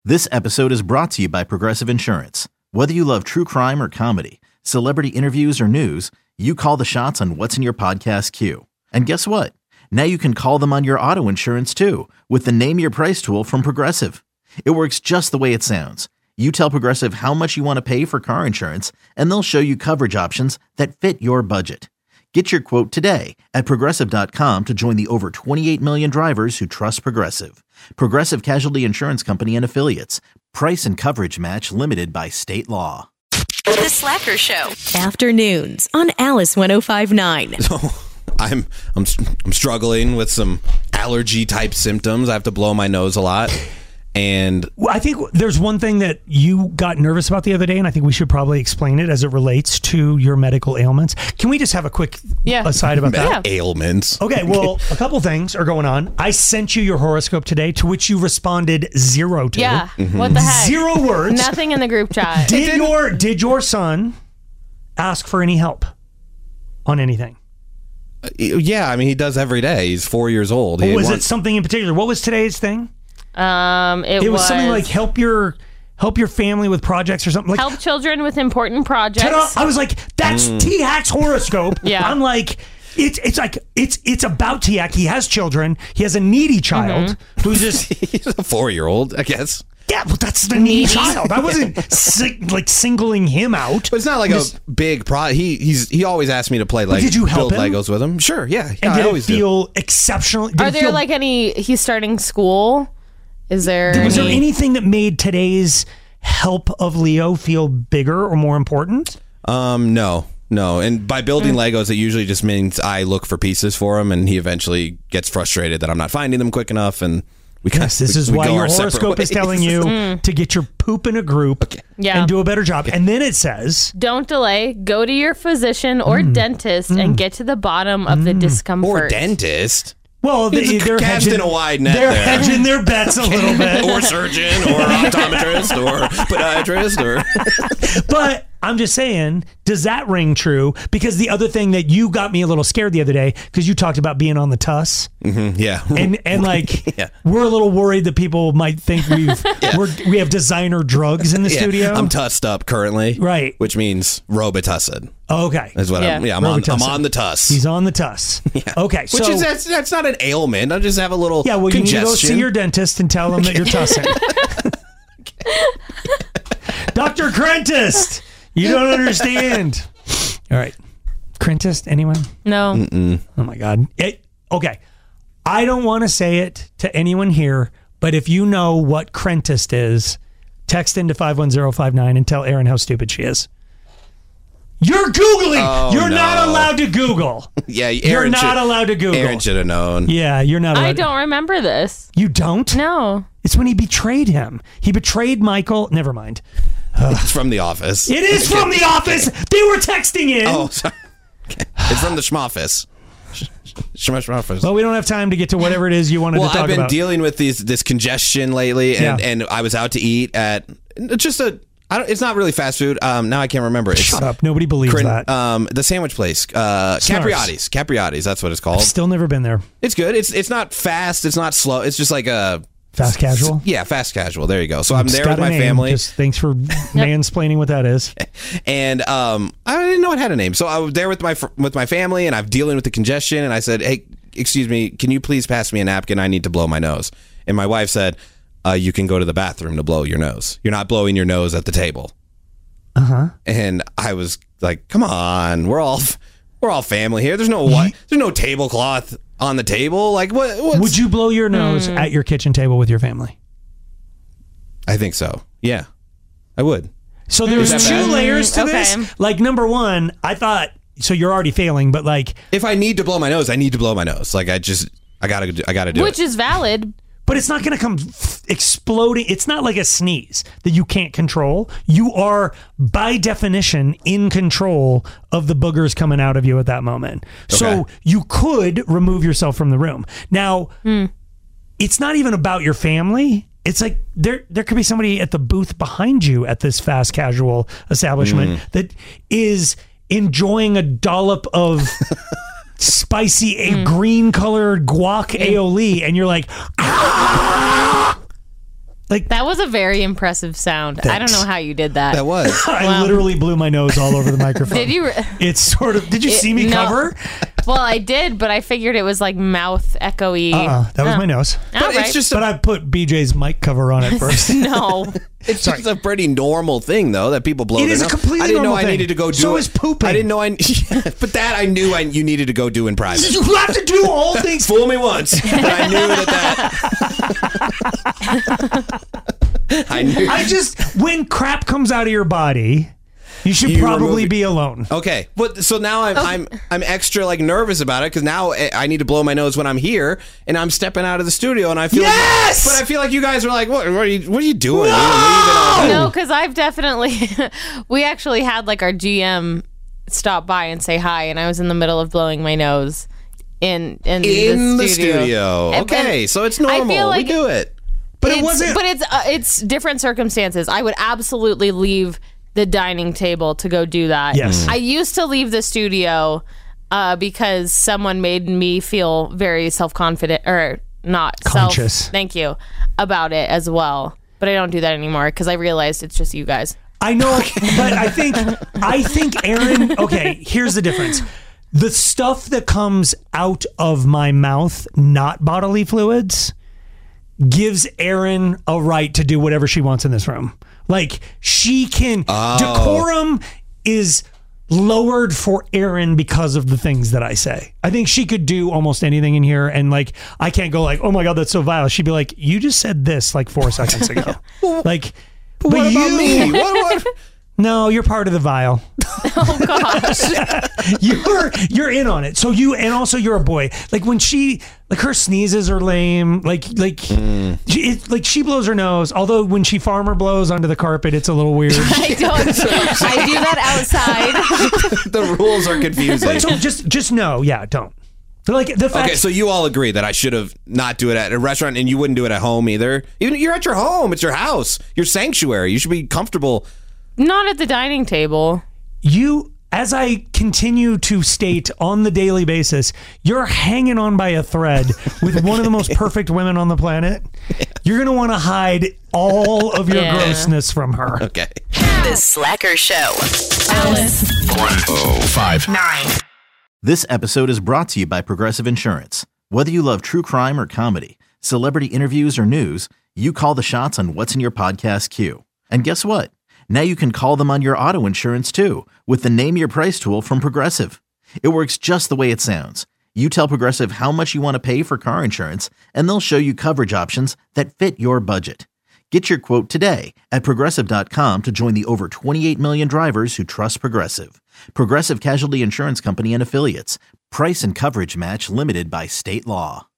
This episode is brought to you by Progressive Insurance. Whether you love true crime or comedy, celebrity interviews or news, you call the shots on what's in your podcast queue. And guess what? Now you can call them on your auto insurance too with the Name Your Price tool from Progressive. It works just the way it sounds. You tell Progressive how much you want to pay for car insurance, and they'll show you coverage options that fit your budget. Get your quote today at Progressive.com to join the over 28 million drivers who trust Progressive. Progressive Casualty Insurance Company and Affiliates. Price and coverage match limited by state law. The Slacker Show. Afternoons on Alice 105.9. So I'm struggling with some allergy type symptoms. I have to blow my nose a lot. And I think there's one thing that you got nervous about the other day, and I think we should probably explain it as it relates to your medical ailments. Can we just have a quick aside about that? Ailments. Okay, well, a couple things are going on. I sent you your horoscope today, to which you responded 0 to. Yeah, what the heck? 0 words. Nothing in the group chat. Did your son ask for any help on anything? Yeah, I mean, he does every day. He's 4 years old. Was it something in particular? What was today's thing? It was something like help your family with projects or something. Like, help children with important projects. Ta-da! I was like, that's T-Hack's horoscope. Yeah. I'm like, it's about T-Hack. He has children. He has a needy child who's just he's a 4-year-old, I guess. Yeah, well, that's the needy child. I wasn't singling him out. But it's not like a big he always asked me to play did you help build him? Legos with him. Sure, yeah. And did I always it feel exceptional? Are there like any? He's starting school. Is there? Was there anything that made today's help of Leo feel bigger or more important? No. And by building Legos, it usually just means I look for pieces for him, and he eventually gets frustrated that I'm not finding them quick enough, and this is why your horoscope is telling you to get your poop in a group and do a better job. And then it says, don't delay. Go to your physician or dentist and get to the bottom of the discomfort. Or dentist. Well, they're casting a wide net. They're hedging their bets a little bit. Or surgeon, or optometrist, or podiatrist, or. But I'm just saying, does that ring true? Because the other thing that you got me a little scared the other day, because you talked about being on the TUS. Yeah. And like, we're a little worried that people might think we have designer drugs in the studio. I'm tussed up currently. Right. Which means Robitussin. Okay. That's what I'm on the TUS. He's on the TUS. Yeah. Okay. Which is that's not an ailment. I just have a little you need to go see your dentist and tell him that you're tussing. Dr. Crentist, you don't understand. All right. Crentist, anyone? No. Mm-mm. Oh my God. Okay. I don't want to say it to anyone here, but if you know what Crentist is, text into 51059 and tell Erin how stupid she is. You're Googling. Oh, you're not allowed to Google. Yeah, you're not allowed to Google. Aaron should have known. Yeah, you're not allowed. I don't remember this. You don't? No. It's when he betrayed him. He betrayed Michael. Never mind. It's from The Office. It is from The Office. They were texting in. Oh, sorry. Okay. It's from the Schmoffice. Schmoffice. Well, we don't have time to get to whatever it is you wanted to talk about. Well, I've been dealing with this congestion lately, and I was out to eat at just it's not really fast food. Now I can't remember. Shut up. Nobody believes that. The sandwich place. Capriati's. Capriati's. That's what it's called. I've still never been there. It's good. It's not fast. It's not slow. It's just like a... Fast casual? Yeah, fast casual. There you go. So I'm there with my family. Just thanks for mansplaining what that is. And I didn't know it had a name. So I was there with my family, and I'm dealing with the congestion. And I said, hey, excuse me, can you please pass me a napkin? I need to blow my nose. And my wife said, you can go to the bathroom to blow your nose. You're not blowing your nose at the table. Uh-huh. And I was like, come on, we're all family here. There's no tablecloth on the table. Like, what? Would you blow your nose at your kitchen table with your family? I think so. Yeah, I would. So there's two layers to this. Like, number one, I thought, so you're already failing, but like, if I need to blow my nose, I need to blow my nose. Like, I gotta do it. Which is valid. But it's not going to come exploding. It's not like a sneeze that you can't control. You are, by definition, in control of the boogers coming out of you at that moment. Okay. So you could remove yourself from the room. Now, it's not even about your family. It's like there could be somebody at the booth behind you at this fast casual establishment that is enjoying a dollop of... spicy green colored guac aioli, and you're like, ah! Like That was a very impressive sound. I don't know how you did that. That was. I literally blew my nose all over the microphone. Did you? It's sort of. Did you see me no. cover? Well, I did, but I figured it was like mouth echoey. That was my nose. But it's just But I put BJ's mic cover on it first. no. It's just a pretty normal thing, though, that people blow. It their is a nose. completely I didn't know normal I thing. needed to go do. So it. is pooping. I didn't know but that I knew you needed to go do in private. You have to do all things. Fool me once, but I knew that. I knew. When crap comes out of your body, you should You probably remove it. be alone. Okay, but so now I'm extra like nervous about it because now I need to blow my nose when I'm here and I'm stepping out of the studio and I feel Yes! but I feel like you guys are like what are you doing? No! No, because I've definitely. We actually had like our GM stop by and say hi, and I was in the middle of blowing my nose in the studio. And- Okay, and so it's I normal. feel like We do it. But it wasn't. But it's different circumstances. I would absolutely leave the dining table to go do that. Yes. I used to leave the studio because someone made me feel very self-confident or not Conscious. thank you about it as well. But I don't do that anymore because I realized it's just you guys. I know, but I think Aaron. Okay, here's the difference. The stuff that comes out of my mouth, not bodily fluids, gives Aaron a right to do whatever she wants in this room. Like she can. Decorum is lowered for Aaron because of the things that I say. I think she could do almost anything in here, and like I can't go like, oh my god, that's so vile. She'd be like, you just said this like 4 seconds ago. Like, but What about me? What? No, you're part of the vile. Oh gosh. You're in on it. So and also you're a boy. Like when she, like her sneezes are lame. She blows her nose. Although when she farmer blows onto the carpet, it's a little weird. I do that outside. The rules are confusing. But so just no, yeah, don't. Like the fact. Okay, so you all agree that I should have not do it at a restaurant, and you wouldn't do it at home either. Even you're at your home, it's your house, your sanctuary. You should be comfortable. Not at the dining table. You, as I continue to state on the daily basis, you're hanging on by a thread with one of the most perfect women on the planet. You're going to want to hide all of your grossness from her. Okay. The Slacker Show. Alice. 1059. This episode is brought to you by Progressive Insurance. Whether you love true crime or comedy, celebrity interviews or news, you call the shots on what's in your podcast queue. And guess what? Now you can call them on your auto insurance too with the Name Your Price tool from Progressive. It works just the way it sounds. You tell Progressive how much you want to pay for car insurance, and they'll show you coverage options that fit your budget. Get your quote today at Progressive.com to join the over 28 million drivers who trust Progressive. Progressive Casualty Insurance Company and Affiliates. Price and coverage match limited by state law.